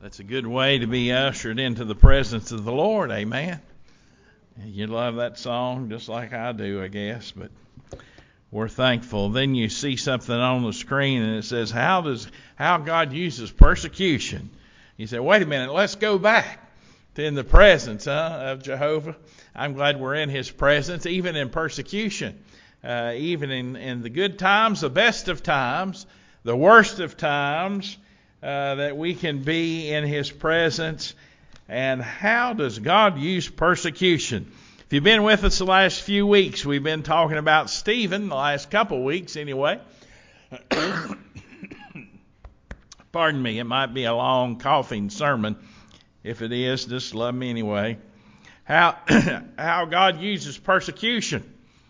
That's a good way to be ushered into the presence of the Lord, amen. You love that song just like I do, I guess, but we're thankful. Then you see something on the screen and it says, how God uses persecution. You say, wait a minute, let's go back to in the presence of Jehovah. I'm glad we're in His presence, even in persecution, even in the good times, the best of times, the worst of times, that we can be in His presence. And how does God use persecution? If you've been with us the last few weeks, we've been talking about Stephen, the last couple weeks anyway. Pardon me, it might be a long coughing sermon. If it is, just love me anyway. How God uses persecution.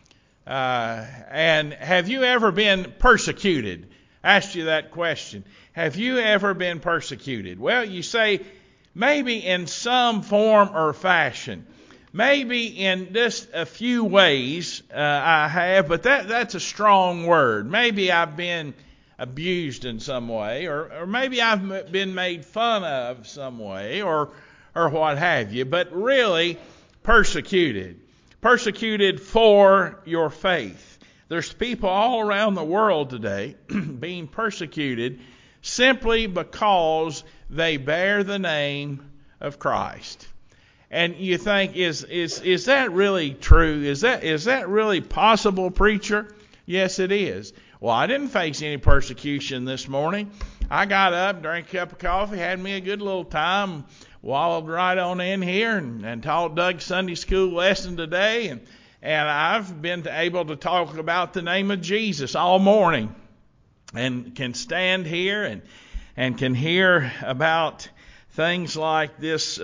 And have you ever been persecuted? Asked you that question. Have you ever been persecuted? Well, you say, maybe in some form or fashion. Maybe in just a few ways I have, but that's a strong word. Maybe I've been abused in some way, or maybe I've been made fun of some way, or what have you. But really, persecuted. Persecuted for your faith. There's people all around the world today being persecuted simply because they bear the name of Christ. And you think, is that really true? Is that really possible, preacher? Yes, it is. Well, I didn't face any persecution this morning. I got up, drank a cup of coffee, had me a good little time, wallowed right on in here and taught Doug's Sunday school lesson today. And I've been able to talk about the name of Jesus all morning. And can stand here and can hear about things like this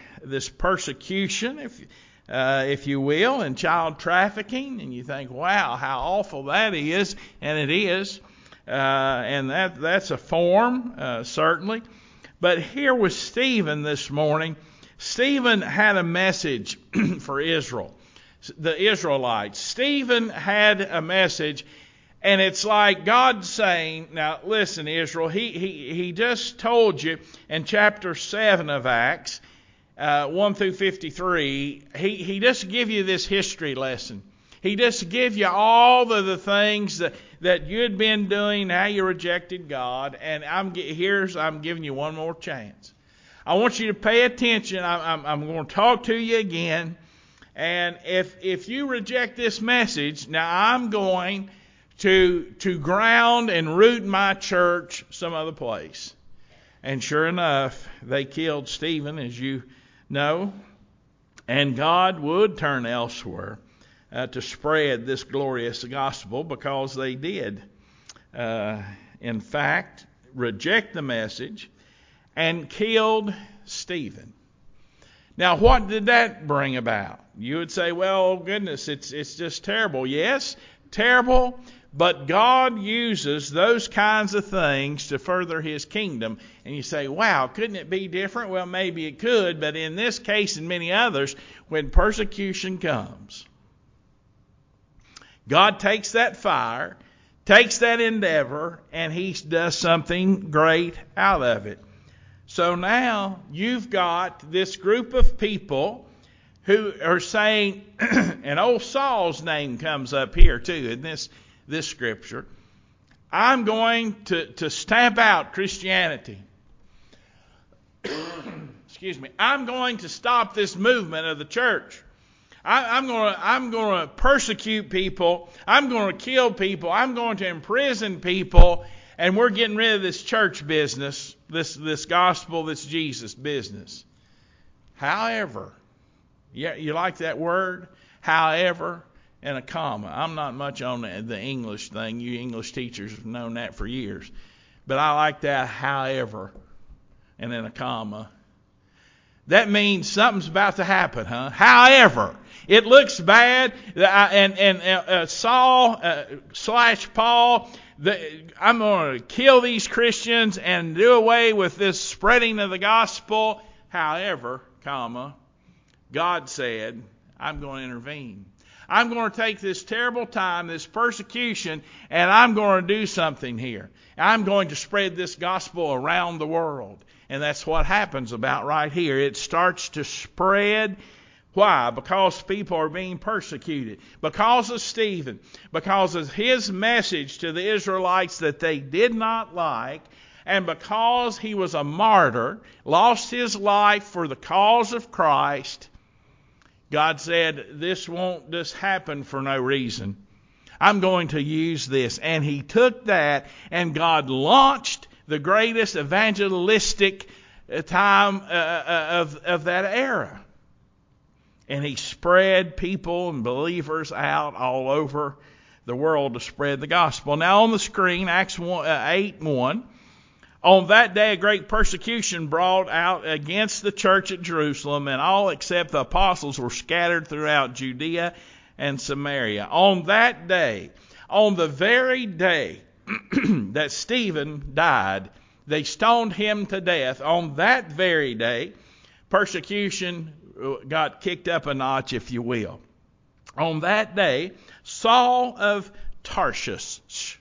persecution, if you will, and child trafficking, and you think, wow, how awful that is, and it is, and that's a form, certainly. But here was Stephen this morning. Stephen had a message for Israel, the Israelites. Stephen had a message. And it's like God saying, now listen, Israel, he just told you in chapter 7 of Acts, 1 through 53, he just give you this history lesson. He just give you all of the things that you'd been doing, how you rejected God, and I'm giving you one more chance. I want you to pay attention. I'm going to talk to you again, and if you reject this message, now I'm going to ground and root my church some other place. And sure enough, they killed Stephen, as you know, and God would turn elsewhere to spread this glorious gospel, because they did, in fact, reject the message and killed Stephen. Now, what did that bring about? You would say, well, goodness, it's just terrible. Yes, terrible. But God uses those kinds of things to further His kingdom. And you say, wow, couldn't it be different? Well, maybe it could. But in this case and many others, when persecution comes, God takes that fire, takes that endeavor, and He does something great out of it. So now you've got this group of people who are saying, and old Saul's name comes up here too in this scripture, I'm going to stamp out Christianity. Excuse me. I'm going to stop this movement of the church. I'm going to persecute people. I'm going to kill people. I'm going to imprison people. And we're getting rid of this church business, this gospel, this Jesus business. However, you like that word? However, and a comma. I'm not much on the English thing. You English teachers have known that for years. But I like that, however, and then a comma. That means something's about to happen, huh? However, it looks bad, and Saul / Paul, I'm going to kill these Christians and do away with this spreading of the gospel. However, comma, God said, I'm going to intervene. I'm going to take this terrible time, this persecution, and I'm going to do something here. I'm going to spread this gospel around the world. And that's what happens about right here. It starts to spread. Why? Because people are being persecuted. Because of Stephen. Because of his message to the Israelites that they did not like. And because he was a martyr, lost his life for the cause of Christ, God said, this won't just happen for no reason. I'm going to use this. And he took that, and God launched the greatest evangelistic time of that era. And he spread people and believers out all over the world to spread the gospel. Now on the screen, Acts 8:1. On that day, a great persecution brought out against the church at Jerusalem, and all except the apostles were scattered throughout Judea and Samaria. On that day, on the very day that Stephen died, they stoned him to death. On that very day, persecution got kicked up a notch, if you will. On that day, Saul of Tarsus.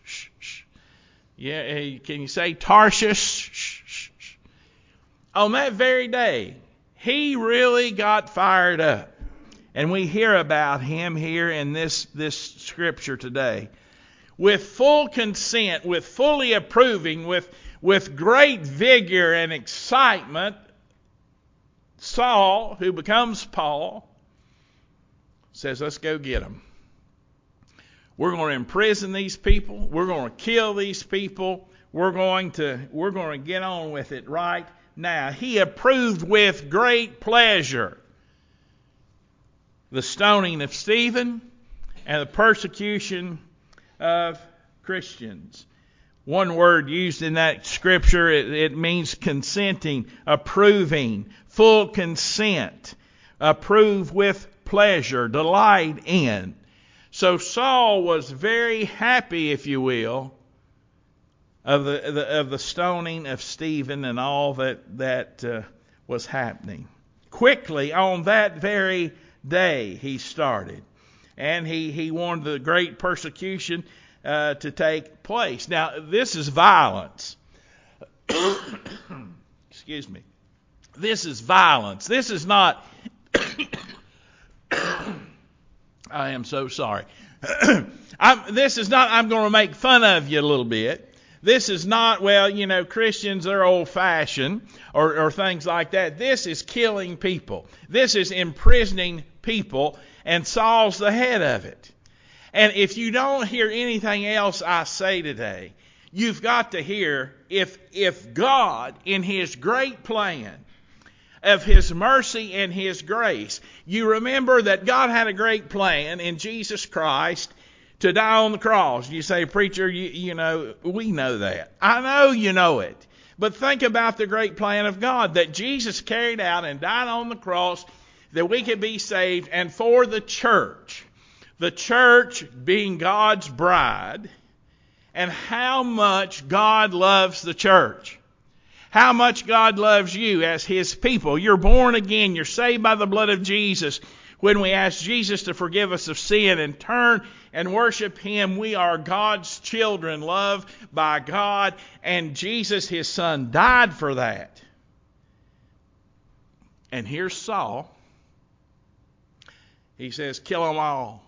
Yeah, can you say Tarshish? On that very day, he really got fired up. And we hear about him here in this scripture today. With full consent, with fully approving, with great vigor and excitement, Saul, who becomes Paul, says, let's go get them. We're going to imprison these people. We're going to kill these people. We're going to get on with it right now. He approved with great pleasure the stoning of Stephen and the persecution of Christians. One word used in that scripture, it means consenting, approving, full consent, approve with pleasure, delight in. So Saul was very happy, if you will, of the stoning of Stephen and all that was happening. Quickly, on that very day, he started. And he wanted the great persecution to take place. Now, this is violence. Excuse me. This is violence. This is not... I am so sorry. This is not, I'm going to make fun of you a little bit. This is not, well, Christians are old-fashioned or things like that. This is killing people. This is imprisoning people, and Saul's the head of it. And if you don't hear anything else I say today, you've got to hear if God, in His great plan of His mercy and His grace, you remember that God had a great plan in Jesus Christ to die on the cross. You say, preacher, you know, we know that. I know you know it. But think about the great plan of God that Jesus carried out and died on the cross that we could be saved, and for the church being God's bride, and how much God loves the church. How much God loves you as His people. You're born again. You're saved by the blood of Jesus. When we ask Jesus to forgive us of sin and turn and worship Him, we are God's children, loved by God. And Jesus, His Son, died for that. And here's Saul. He says, kill them all.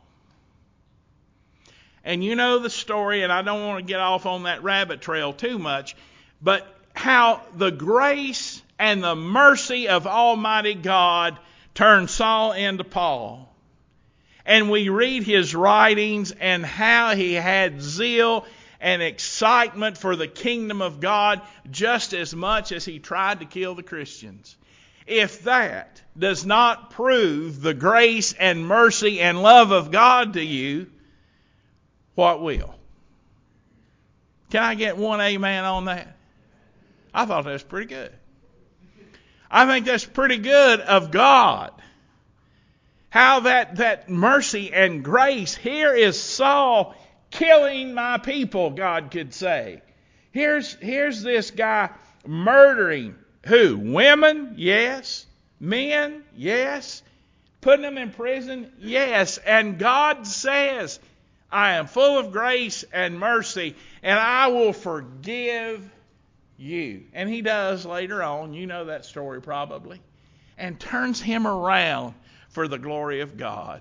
And you know the story, and I don't want to get off on that rabbit trail too much, but how the grace and the mercy of Almighty God turned Saul into Paul. And we read his writings and how he had zeal and excitement for the kingdom of God just as much as he tried to kill the Christians. If that does not prove the grace and mercy and love of God to you, what will? Can I get one amen on that? I thought that was pretty good. I think that's pretty good of God. How that mercy and grace. Here is Saul killing my people, God could say. Here's this guy murdering who? Women? Yes. Men? Yes. Putting them in prison? Yes. And God says, I am full of grace and mercy, and I will forgive you. And he does later on. You know that story probably. And turns him around for the glory of God.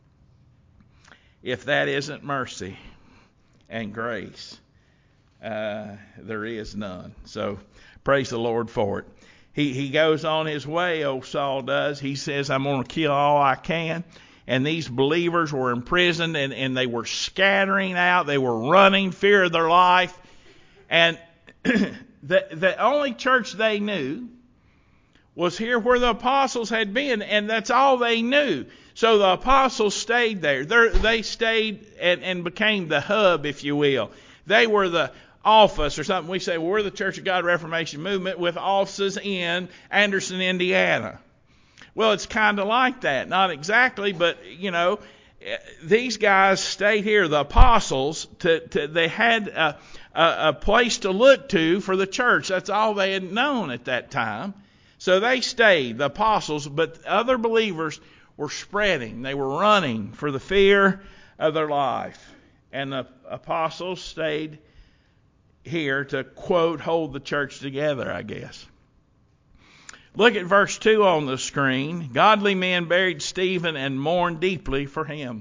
If that isn't mercy and grace, there is none. So praise the Lord for it. He goes on his way, old Saul does. He says, I'm going to kill all I can. And these believers were imprisoned, and they were scattering out. They were running, fear of their life. And the only church they knew was here where the apostles had been, and that's all they knew. So the apostles stayed there. They stayed and became the hub, if you will. They were the office or something. We say, well, we're the Church of God Reformation Movement with offices in Anderson, Indiana. Well, it's kind of like that. Not exactly, but, these guys stayed here. The apostles, they had a place to look to for the church. That's all they had known at that time. So they stayed, the apostles, but other believers were spreading. They were running for the fear of their life. And the apostles stayed here to, quote, hold the church together, I guess. Look at verse 2 on the screen. Godly men buried Stephen and mourned deeply for him.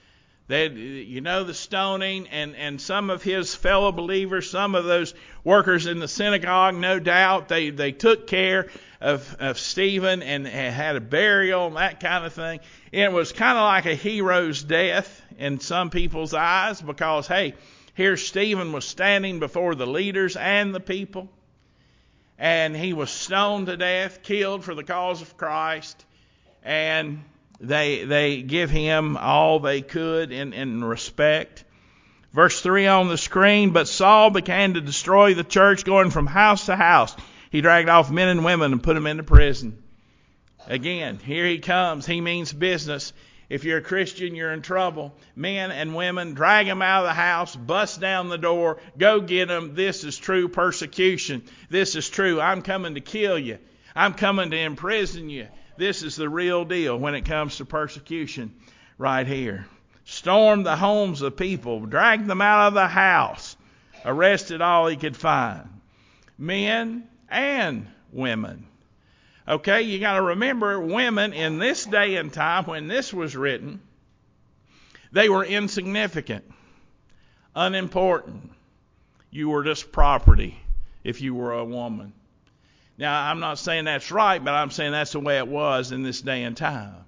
The stoning, and some of his fellow believers, some of those workers in the synagogue, no doubt, they took care of Stephen and had a burial and that kind of thing. It was kind of like a hero's death in some people's eyes because, hey, here Stephen was standing before the leaders and the people, and he was stoned to death, killed for the cause of Christ, and they give him all they could in respect. Verse 3 on the screen, but Saul began to destroy the church, going from house to house. He dragged off men and women and put them into prison. Again, here he comes. He means business. If you're a Christian, you're in trouble. Men and women, drag them out of the house, bust down the door, go get them. This is true persecution. This is true. I'm coming to kill you. I'm coming to imprison you. This is the real deal when it comes to persecution right here. Stormed the homes of people, dragged them out of the house, arrested all he could find. Men and women. Okay, you got to remember, women in this day and time when this was written, they were insignificant, unimportant. You were just property if you were a woman. Now, I'm not saying that's right, but I'm saying that's the way it was in this day and time.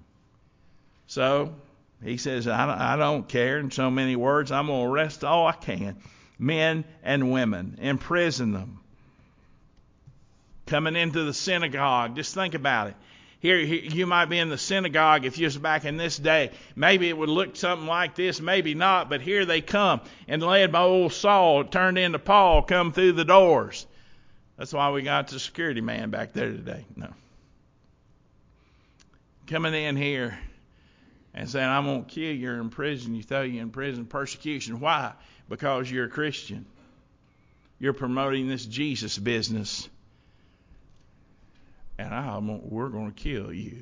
So, he says, I don't care. In so many words, I'm going to arrest all I can. Men and women. Imprison them. Coming into the synagogue. Just think about it. Here, you might be in the synagogue if you was back in this day. Maybe it would look something like this, maybe not. But here they come. And led by old Saul, turned into Paul, come through the doors. That's why we got the security man back there today. No. Coming in here and saying, I'm going to kill you, you're in prison, you throw you in prison, persecution. Why? Because you're a Christian. You're promoting this Jesus business. And we're going to kill you.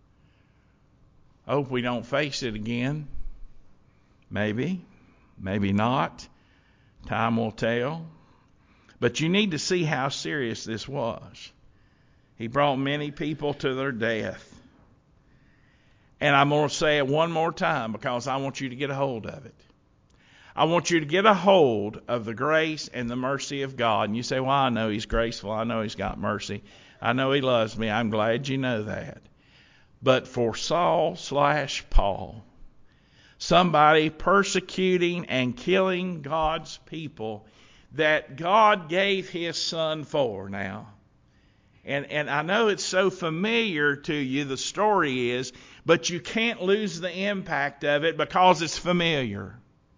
I hope we don't face it again. Maybe. Maybe not. Time will tell. But you need to see how serious this was. He brought many people to their death. And I'm going to say it one more time because I want you to get a hold of it. I want you to get a hold of the grace and the mercy of God. And you say, well, I know He's graceful. I know He's got mercy. I know He loves me. I'm glad you know that. But for Saul/Paul, somebody persecuting and killing God's people that God gave His Son for now. And I know it's so familiar to you, the story is, but you can't lose the impact of it because it's familiar.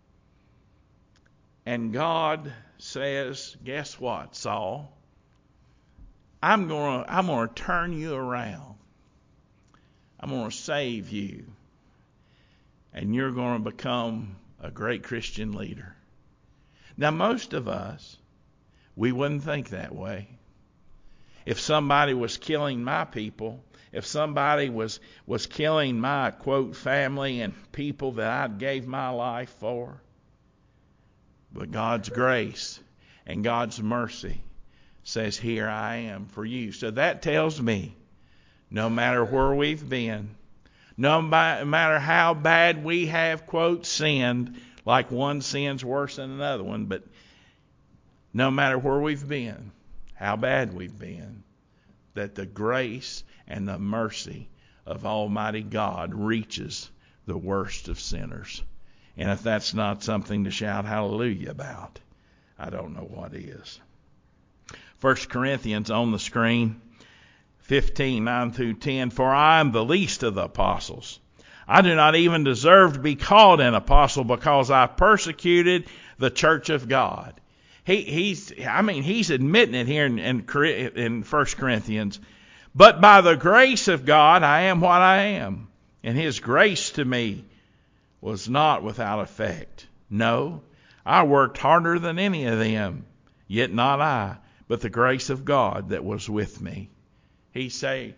And God says, guess what, Saul? I'm going to turn you around. I'm going to save you. And you're going to become a great Christian leader. Now, most of us, we wouldn't think that way. If somebody was killing my people, if somebody was killing my, quote, family and people that I gave my life for, but God's grace and God's mercy says, here I am for you. So that tells me, no matter where we've been, no matter how bad we have, quote, sinned, like one sin's worse than another one, but no matter where we've been, how bad we've been, that the grace and the mercy of Almighty God reaches the worst of sinners. And if that's not something to shout hallelujah about, I don't know what is. 1 Corinthians on the screen, 15, 9 through 10. For I am the least of the apostles. I do not even deserve to be called an apostle because I persecuted the church of God. He's admitting it here in 1 Corinthians. But by the grace of God, I am what I am. And his grace to me was not without effect. No, I worked harder than any of them, yet not I, but the grace of God that was with me. He's saying,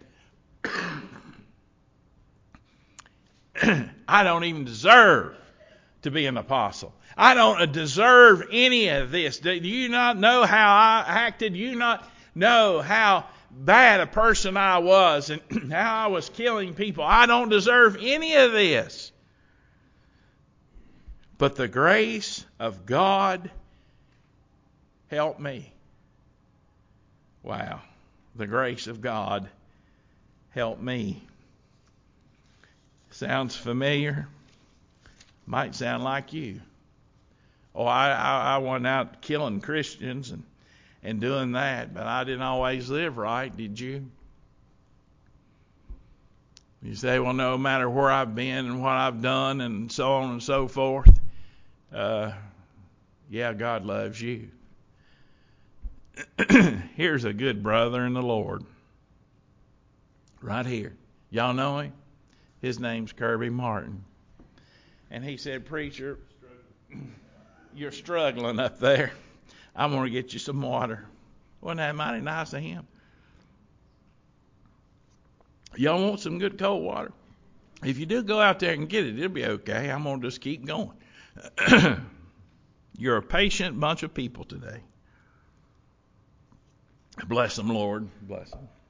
I don't even deserve to be an apostle. I don't deserve any of this. Do you not know how I acted? Do you not know how bad a person I was and how I was killing people? I don't deserve any of this. But the grace of God helped me. Wow. The grace of God helped me. Sounds familiar? Might sound like you. Oh, I went out killing Christians and doing that, but I didn't always live right, did you? You say, well, no matter where I've been and what I've done and so on and so forth, yeah, God loves you. Here's a good brother in the Lord. Right here. Y'all know him? His name's Kirby Martin. And he said, preacher, you're struggling up there. I'm going to get you some water. Wasn't that mighty nice of him? Y'all want some good cold water? If you do go out there and get it, it'll be okay. I'm going to just keep going. You're a patient bunch of people today. Bless them, Lord. Bless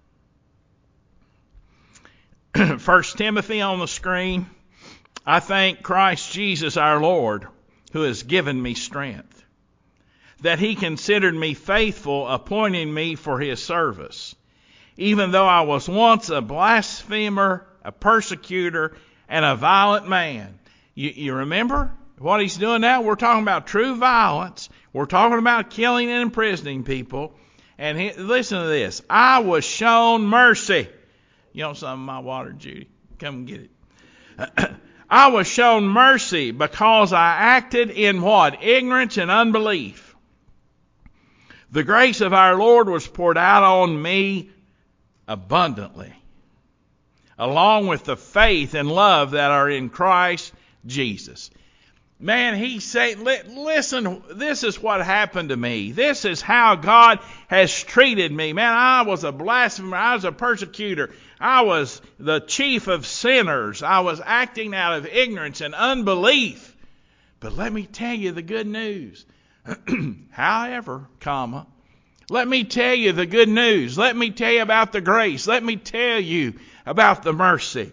them. 1 Timothy on the screen. I thank Christ Jesus our Lord, who has given me strength, that he considered me faithful, appointing me for his service, even though I was once a blasphemer, a persecutor, and a violent man. You remember what he's doing now? We're talking about true violence. We're talking about killing and imprisoning people. And listen to this. I was shown mercy. You want some of my water, Judy? Come and get it. I was shown mercy because I acted in what? Ignorance and unbelief. The grace of our Lord was poured out on me abundantly, along with the faith and love that are in Christ Jesus. Man, he's saying, listen, this is what happened to me. This is how God has treated me. Man, I was a blasphemer. I was a persecutor. I was the chief of sinners. I was acting out of ignorance and unbelief. But let me tell you the good news. However, let me tell you the good news. Let me tell you about the grace. Let me tell you about the mercy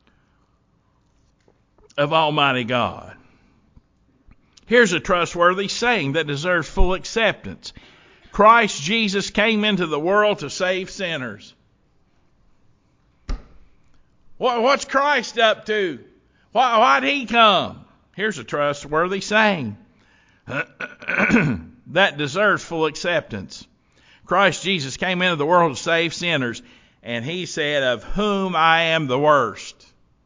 of Almighty God. Here's a trustworthy saying that deserves full acceptance. Christ Jesus came into the world to save sinners. What's Christ up to? Why'd he come? Here's a trustworthy saying that deserves full acceptance. Christ Jesus came into the world to save sinners, and he said, of whom I am the worst.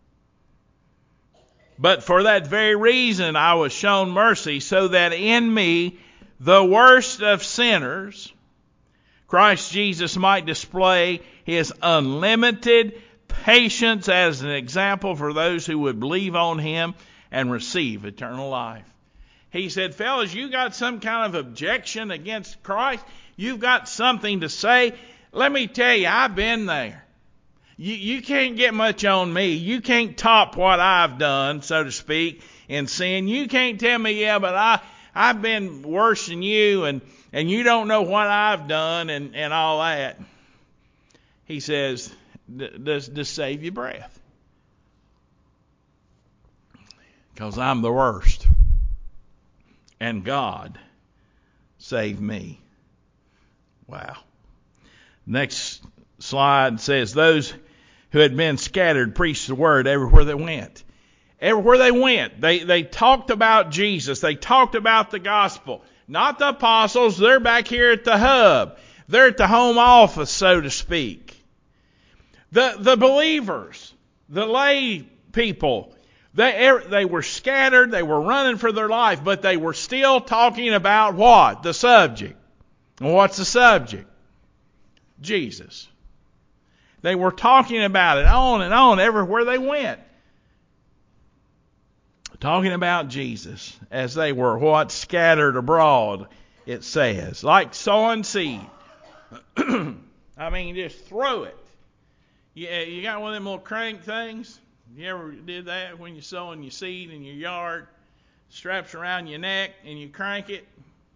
But for that very reason I was shown mercy, so that in me, the worst of sinners, Christ Jesus might display his unlimited patience as an example for those who would believe on him and receive eternal life. He said, fellas, you got some kind of objection against Christ? You've got something to say? Let me tell you, I've been there. You can't get much on me. You can't top what I've done, so to speak, in sin. You can't tell me, yeah, but I've been worse than you, and you don't know what I've done and all that. He says, just save your breath. Because I'm the worst. And God saved me. Wow. Next slide says, those who had been scattered preached the word everywhere they went. Everywhere they went, they talked about Jesus. They talked about the gospel. Not the apostles. They're back here at the hub. They're at the home office, so to speak. The believers, the lay people, they were scattered. They were running for their life, but they were still talking about what? The subject. And what's the subject? Jesus. They were talking about it on and on everywhere they went. Talking about Jesus as they were what? Scattered abroad, it says. Like sowing seed. I mean, just throw it. Yeah, you got one of them little crank things? You ever did that when you're sowing your seed in your yard? Straps around your neck and you crank it?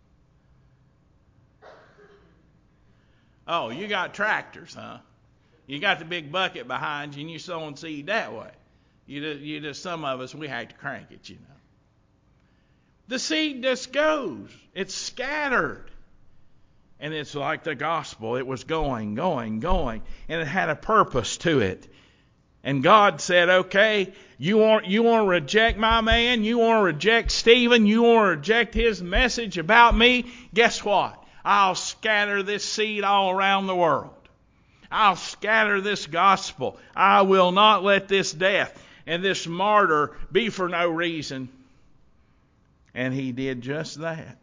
Oh, you got tractors, huh? You got the big bucket behind you and you're sowing seed that way. You just some of us, we have to crank it, you know. The seed just goes. It's scattered. And it's like the gospel. It was going. And it had a purpose to it. And God said, okay, you want to reject my man? You want to reject Stephen? You want to reject his message about me? Guess what? I'll scatter this seed all around the world. I'll scatter this gospel. I will not let this death and this martyr be for no reason. And he did just that.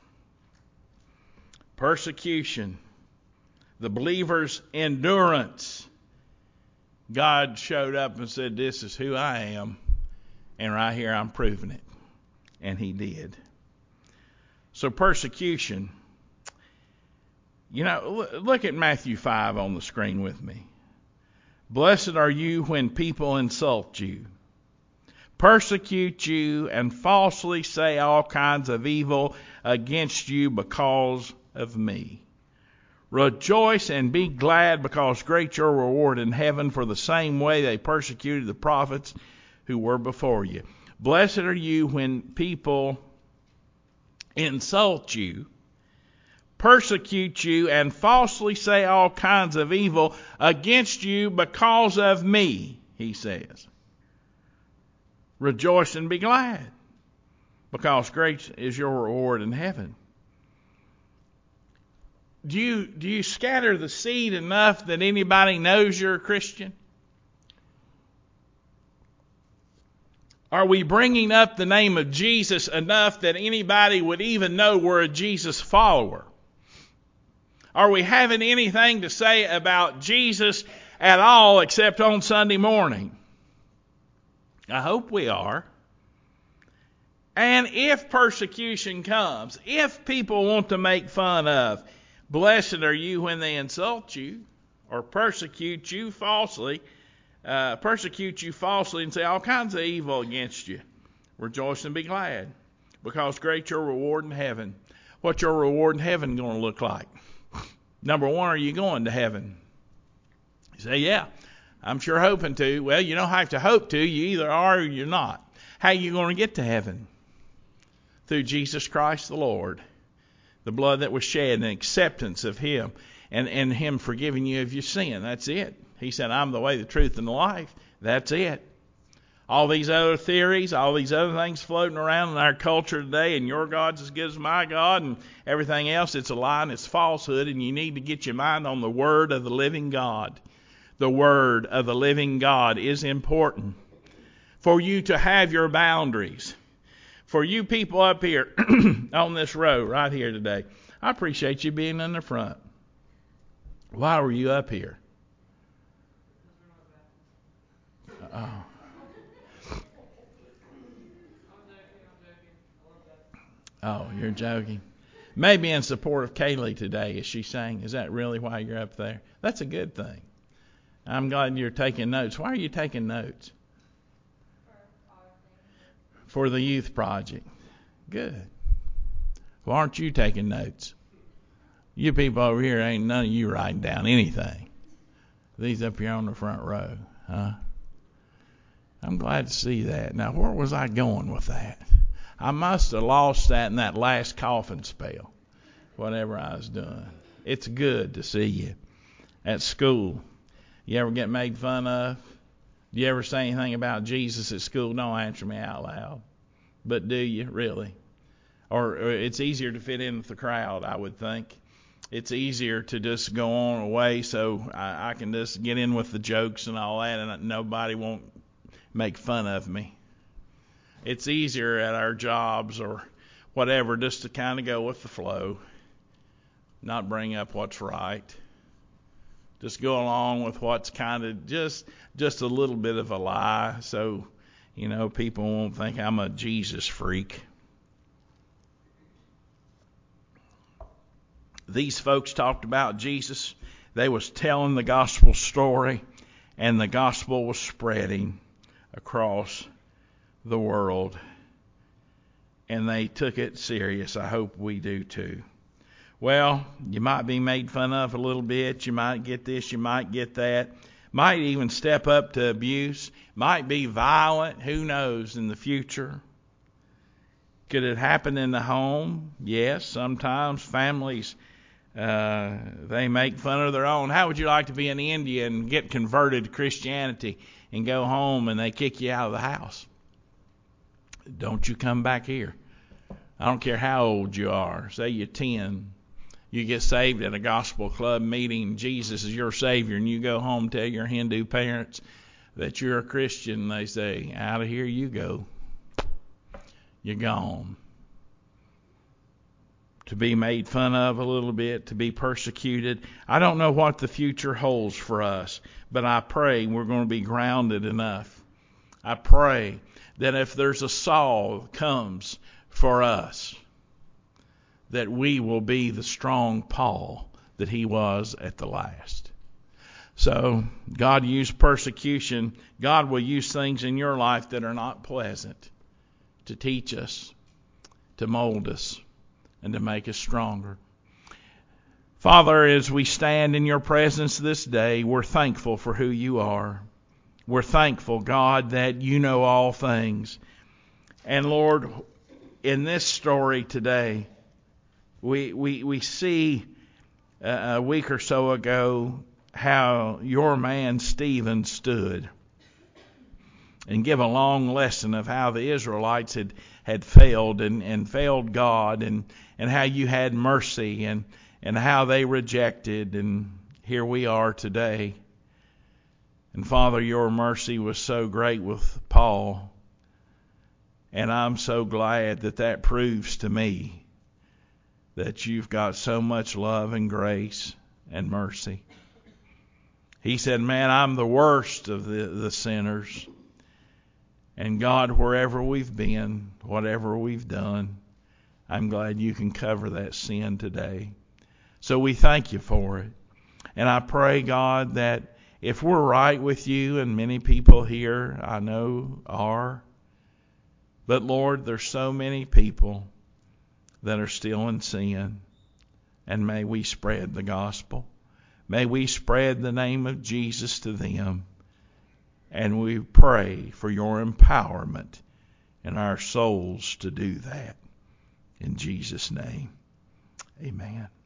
Persecution. The believer's endurance. God showed up and said, this is who I am. And right here I'm proving it. And he did. So persecution. You know, look at Matthew 5 on the screen with me. Blessed are you when people insult you, persecute you, and falsely say all kinds of evil against you because of me. Rejoice and be glad, because great your reward in heaven, for the same way they persecuted the prophets who were before you. Blessed are you when people insult you, persecute you, and falsely say all kinds of evil against you because of me, he says. Rejoice and be glad, because great is your reward in heaven. Do you scatter the seed enough that anybody knows you're a Christian? Are we bringing up the name of Jesus enough that anybody would even know we're a Jesus follower? Are we having anything to say about Jesus at all except on Sunday morning? I hope we are. And if persecution comes, if people want to make fun of, blessed are you when they insult you or persecute you falsely and say all kinds of evil against you. Rejoice and be glad, because great your reward in heaven. What's your reward in heaven going to look like? Number one, are you going to heaven? You say, yeah, I'm sure hoping to. Well, you don't have to hope to. You either are or you're not. How are you going to get to heaven? Through Jesus Christ the Lord. The blood that was shed and acceptance of him and him forgiving you of your sin. That's it. He said, I'm the way, the truth, and the life. That's it. All these other theories, all these other things floating around in our culture today, and your God's as good as my God, and everything else, it's a lie and it's falsehood, and you need to get your mind on the Word of the living God. The Word of the living God is important for you to have your boundaries. For you people up here on this row right here today, I appreciate you being in the front. Why were you up here? Oh. Oh, you're joking. Maybe in support of Kaylee today, is she saying? Is that really why you're up there? That's a good thing. I'm glad you're taking notes. Why are you taking notes? For the youth project. Good. Why aren't you taking notes? You people over here, ain't none of you writing down anything. These up here on the front row, huh? I'm glad to see that. Now, where was I going with that? I must have lost that in that last coughing spell, whatever I was doing. It's good to see you at school. You ever get made fun of? Do you ever say anything about Jesus at school? Don't answer me out loud. But do you, really? Or it's easier to fit in with the crowd, I would think. It's easier to just go on away so I can just get in with the jokes and all that, and nobody won't make fun of me. It's easier at our jobs or whatever just to kind of go with the flow, not bring up what's right. Just go along with what's kind of just a little bit of a lie so, people won't think I'm a Jesus freak. These folks talked about Jesus. They was telling the gospel story, and the gospel was spreading across the world. And they took it serious. I hope we do too. Well, you might be made fun of a little bit. You might get this, you might get that. Might even step up to abuse. Might be violent. Who knows in the future? Could it happen in the home? Yes, sometimes families, they make fun of their own. How would you like to be in India and get converted to Christianity and go home and they kick you out of the house? Don't you come back here. I don't care how old you are. Say you're 10. You get saved at a gospel club meeting. Jesus is your Savior, and you go home and tell your Hindu parents that you're a Christian. They say, out of here you go. You're gone. To be made fun of a little bit, to be persecuted. I don't know what the future holds for us, but I pray we're going to be grounded enough. I pray that if there's a Saul that comes for us, that we will be the strong Paul that he was at the last. So God used persecution. God will use things in your life that are not pleasant to teach us, to mold us, and to make us stronger. Father, as we stand in your presence this day, we're thankful for who you are. We're thankful, God, that you know all things. And Lord, in this story today, we see a week or so ago how your man Stephen stood and give a long lesson of how the Israelites had failed and failed God and how you had mercy and how they rejected, and here we are today. And Father, your mercy was so great with Paul, and I'm so glad that proves to me that you've got so much love and grace and mercy. He said, man, I'm the worst of the sinners. And God, wherever we've been, whatever we've done, I'm glad you can cover that sin today. So we thank you for it. And I pray, God, that if we're right with you, and many people here I know are, but Lord, there's so many people that are still in sin, and may we spread the gospel. May we spread the name of Jesus to them, and we pray for your empowerment in our souls to do that. In Jesus' name, amen.